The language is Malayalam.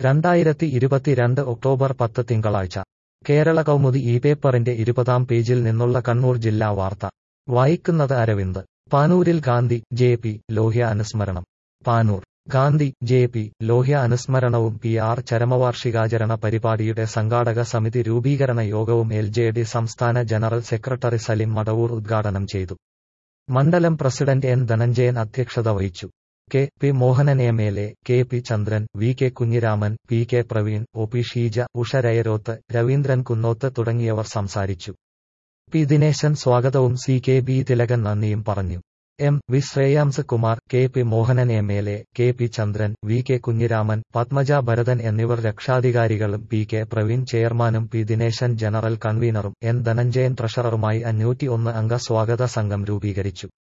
2022 ഒക്ടോബർ 10 തിങ്കളാഴ്ച കേരള കൗമുദി ഈ പേപ്പറിന്റെ 20-ാം പേജിൽ നിന്നുള്ള കണ്ണൂർ ജില്ലാ വാർത്ത വായിക്കുന്നത് അരവിന്ദ്. പാനൂരിൽ ഗാന്ധി, ജെ.പി. ലോഹ്യ അനുസ്മരണം. പാനൂർ ഗാന്ധി, ജെ.പി. ലോഹ്യ അനുസ്മരണവും PR ചരമവാർഷികാചരണ പരിപാടിയുടെ സംഘാടക സമിതി രൂപീകരണ യോഗവും LJD സംസ്ഥാന ജനറൽ സെക്രട്ടറി സലിം മടവൂർ ഉദ്ഘാടനം ചെയ്തു. മണ്ഡലം പ്രസിഡന്റ് N ധനഞ്ജയൻ അധ്യക്ഷത വഹിച്ചു. K.P. Mohanan MLA, K.P. Chandran, V.K. Kunhiraman, P.K. Praveen, O.P. Sheeja, Usha Rayaroth, Raveendran Kunnoth തുടങ്ങിയവർ സംസാരിച്ചു. P. ദിനേശൻ സ്വാഗതവും C.K.B. തിലകൻ നന്ദിയും പറഞ്ഞു. M. V. Shreyams Kumar, K.P. Mohanan MLA, K.P. Chandran, V.K. Kunhiraman, Padmaja Bharathan എന്നിവർ രക്ഷാധികാരികളും P.K. പ്രവീൺ ചെയർമാനും P. ദിനേശൻ ജനറൽ കൺവീനറും N ധനഞ്ജയൻ ട്രഷററുമായി 501 അംഗ സ്വാഗത സംഘം രൂപീകരിച്ചു.